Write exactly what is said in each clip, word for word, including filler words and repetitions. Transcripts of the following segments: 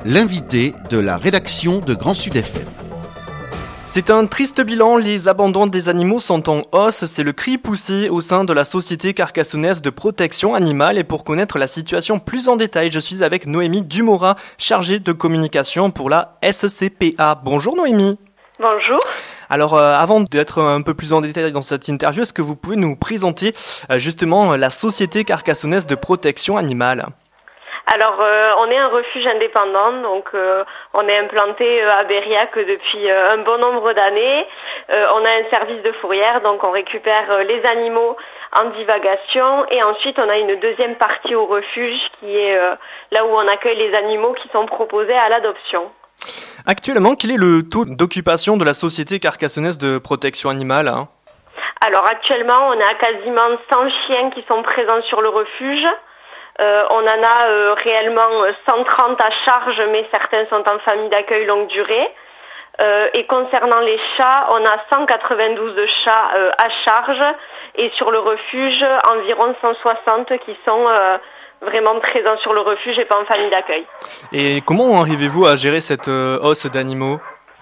l'invité de la rédaction de Grand Sud F M. C'est un triste bilan, les abandons des animaux sont en hausse, c'est le cri poussé au sein de la Société carcassonnaise de protection animale. Et pour connaître la situation plus en détail, je suis avec Noémie Dumora, chargée de communication pour la S C P A. Bonjour Noémie. Bonjour. Alors euh, avant d'être un peu plus en détail dans cette interview, est-ce que vous pouvez nous présenter euh, justement la Société carcassonnaise de protection animale ? Alors, euh, on est un refuge indépendant, donc euh, on est implanté euh, à Berriac depuis euh, un bon nombre d'années. Euh, on a un service de fourrière, donc on récupère euh, les animaux en divagation. Et ensuite, on a une deuxième partie au refuge qui est euh, là où on accueille les animaux qui sont proposés à l'adoption. Actuellement, quel est le taux d'occupation de la Société carcassonnaise de protection animale hein Alors actuellement, on a quasiment cent chiens qui sont présents sur le refuge. Euh, on en a euh, réellement cent trente à charge, mais certains sont en famille d'accueil longue durée. Euh, et concernant les chats, on a cent quatre-vingt-douze chats euh, à charge et sur le refuge, environ cent soixante qui sont euh, vraiment présents sur le refuge et pas en famille d'accueil. Et comment arrivez-vous à gérer cette euh, hausse d'animaux ?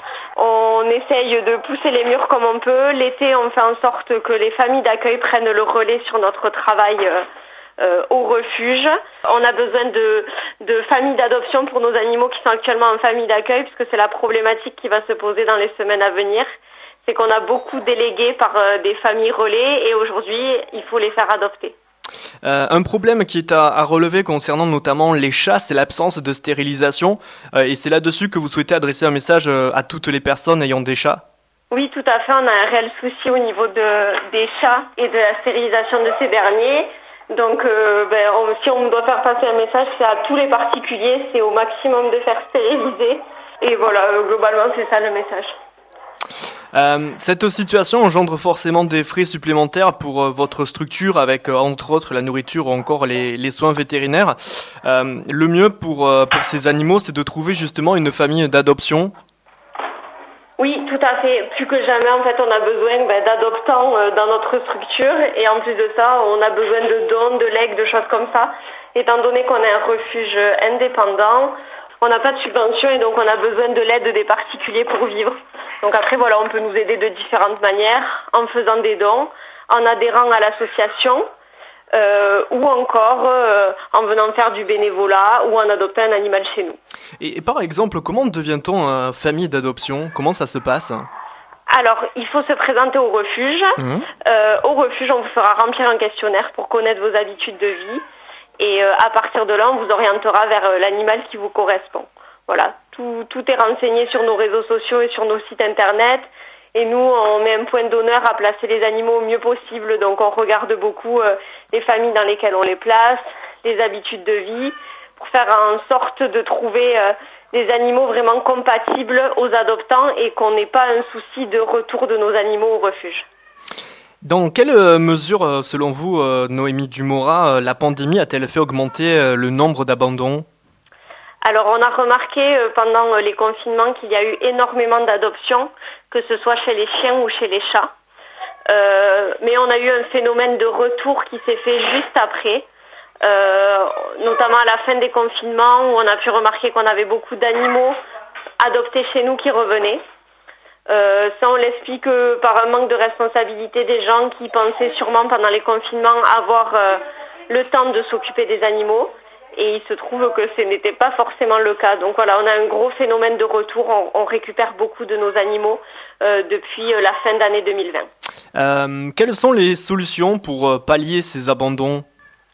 On essaye de pousser les murs comme on peut. L'été, on fait en sorte que les familles d'accueil prennent le relais sur notre travail euh, Euh, au refuge. On a besoin de, de familles d'adoption pour nos animaux qui sont actuellement en famille d'accueil, puisque c'est la problématique qui va se poser dans les semaines à venir. C'est qu'on a beaucoup délégués par euh, des familles relais et aujourd'hui, il faut les faire adopter. Euh, un problème qui est à, à relever concernant notamment les chats, c'est l'absence de stérilisation. Euh, et c'est là-dessus que vous souhaitez adresser un message euh, à toutes les personnes ayant des chats ? Oui, tout à fait. On a un réel souci au niveau de, des chats et de la stérilisation de ces derniers. Donc, euh, ben, on, si on doit faire passer un message, c'est à tous les particuliers, c'est au maximum de faire stériliser. Et voilà, euh, globalement, c'est ça le message. Euh, cette situation engendre forcément des frais supplémentaires pour euh, votre structure avec, euh, entre autres, la nourriture ou encore les, les soins vétérinaires. Euh, le mieux pour, euh, pour ces animaux, c'est de trouver justement une famille d'adoption. Oui, tout à fait. Plus que jamais, en fait, on a besoin ben, d'adoptants euh, dans notre structure. Et en plus de ça, on a besoin de dons, de legs, de choses comme ça. Étant donné qu'on est un refuge indépendant, on n'a pas de subvention et donc on a besoin de l'aide des particuliers pour vivre. Donc après, voilà, on peut nous aider de différentes manières, en faisant des dons, en adhérant à l'association, euh, ou encore euh, en venant faire du bénévolat ou en adoptant un animal chez nous. Et, et par exemple, comment devient-on euh, famille d'adoption ? Comment ça se passe ? Alors, il faut se présenter au refuge. Mmh. Euh, au refuge, on vous fera remplir un questionnaire pour connaître vos habitudes de vie. Et euh, à partir de là, on vous orientera vers euh, l'animal qui vous correspond. Voilà, tout, tout est renseigné sur nos réseaux sociaux et sur nos sites internet. Et nous, on met un point d'honneur à placer les animaux au mieux possible. Donc, on regarde beaucoup euh, les familles dans lesquelles on les place, les habitudes de vie, pour faire en sorte de trouver euh, des animaux vraiment compatibles aux adoptants et qu'on n'ait pas un souci de retour de nos animaux au refuge. Dans quelle euh, mesure, euh, selon vous, euh, Noémie Dumora, euh, la pandémie a-t-elle fait augmenter euh, le nombre d'abandons ? Alors, on a remarqué euh, pendant euh, les confinements qu'il y a eu énormément d'adoptions, que ce soit chez les chiens ou chez les chats. Euh, mais on a eu un phénomène de retour qui s'est fait juste après. Euh, notamment à la fin des confinements où on a pu remarquer qu'on avait beaucoup d'animaux adoptés chez nous qui revenaient. Euh, ça on l'explique par un manque de responsabilité des gens qui pensaient sûrement pendant les confinements avoir euh, le temps de s'occuper des animaux et il se trouve que ce n'était pas forcément le cas. Donc voilà, on a un gros phénomène de retour, on, on récupère beaucoup de nos animaux euh, depuis la fin d'année deux mille vingt. Euh, quelles sont les solutions pour pallier ces abandons ?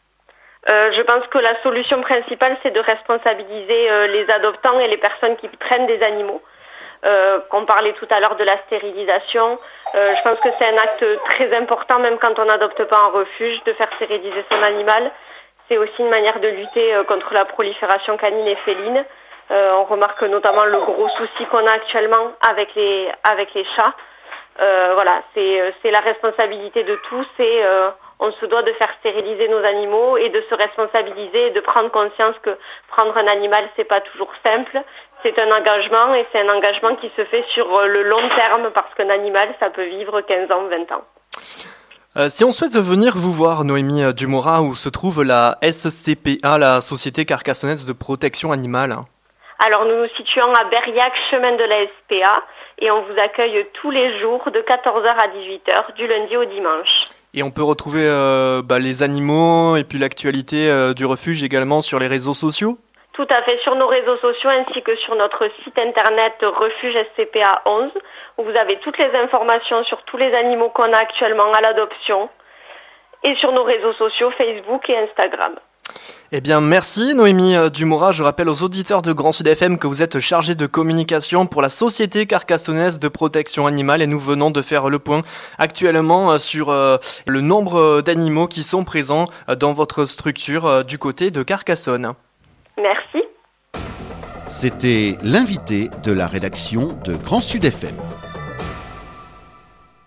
Euh, je pense que la solution principale, c'est de responsabiliser euh, les adoptants et les personnes qui prennent des animaux. Euh, qu'on parlait tout à l'heure de la stérilisation. Euh, je pense que c'est un acte très important, même quand on n'adopte pas un refuge, de faire stériliser son animal. C'est aussi une manière de lutter euh, contre la prolifération canine et féline. Euh, on remarque notamment le gros souci qu'on a actuellement avec les, avec les chats. Euh, voilà, c'est, c'est la responsabilité de tous et euh, on se doit de faire stériliser nos animaux et de se responsabiliser et de prendre conscience que prendre un animal, c'est pas toujours simple. C'est un engagement et c'est un engagement qui se fait sur le long terme parce qu'un animal, ça peut vivre quinze ans, vingt ans. Euh, si on souhaite venir vous voir, Noémie Dumora, où se trouve la S C P A, la Société carcassonnaise de protection animale ? Alors nous nous situons à Berriac, chemin de la S P A, et on vous accueille tous les jours de quatorze heures à dix-huit heures, du lundi au dimanche. Et on peut retrouver euh, bah, les animaux et puis l'actualité euh, du refuge également sur les réseaux sociaux ? Tout à fait, sur nos réseaux sociaux ainsi que sur notre site internet Refuge S C P A onze, où vous avez toutes les informations sur tous les animaux qu'on a actuellement à l'adoption, et sur nos réseaux sociaux Facebook et Instagram. Eh bien, merci Noémie Dumora. Je rappelle aux auditeurs de Grand Sud F M que vous êtes chargée de communication pour la Société carcassonnaise de protection animale et nous venons de faire le point actuellement sur euh, le nombre d'animaux qui sont présents dans votre structure euh, du côté de Carcassonne. Merci. C'était l'invité de la rédaction de Grand Sud F M.